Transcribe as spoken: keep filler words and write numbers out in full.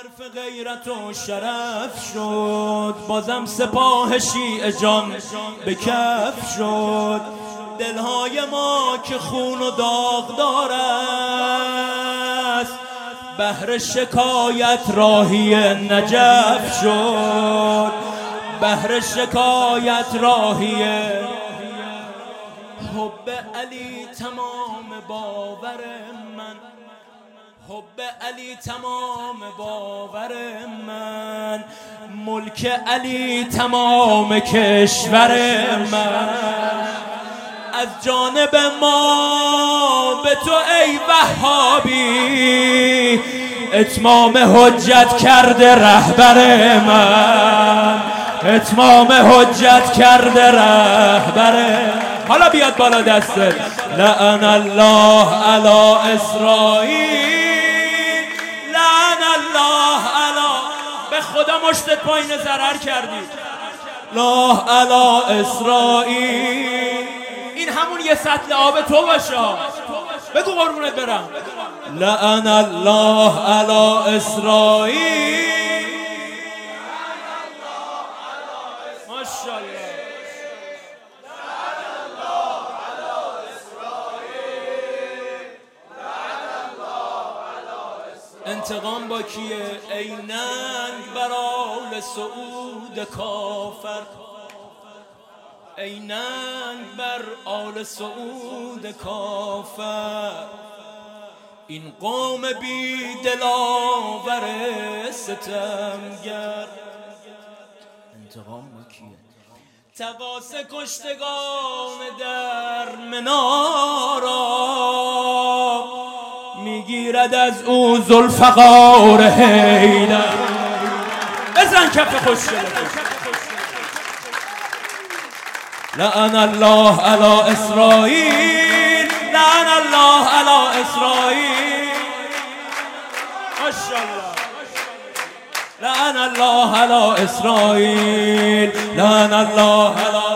حرف غیرت و شرف شد، بازم سپاه شیعه جان به کف شد. دلهای ما که خون و داغدار است، بهر شکایت راهی نجف شد. بهر شکایت راهی حب علی تمام باور من، حب علی تمام باور من، ملک علی تمام کشور من. از جانب ما به تو ای وهابی، اتمام حجت کرده رهبر من، اتمام حجت کرده رهبر. حالا بیاد بالا دسته. لعن الله علی اسرائیل، لعن الله علی. به خدا مشتت پایین ضرر کردی. الله علی اسرائیل. این همون یه سطل آب تو باشه. بگو قربونت برم. لعن الله علی اسرائیل. ماشاءالله. انتقام با کیه؟ ای ننگ بر آل سعود کافر، ای ننگ بر آل سعود کافر. این قوم بی دلاور ستمگر. انتقام با کیه؟ تقاس کشتگان در منارا، میگیرد از او ذوالفقار حیدر. بزن کف خوشگله. لعن الله علی اسرائیل، لعن الله علی اسرائیل. ماشاءالله. لعن الله علی اسرائیل، لعن الله علی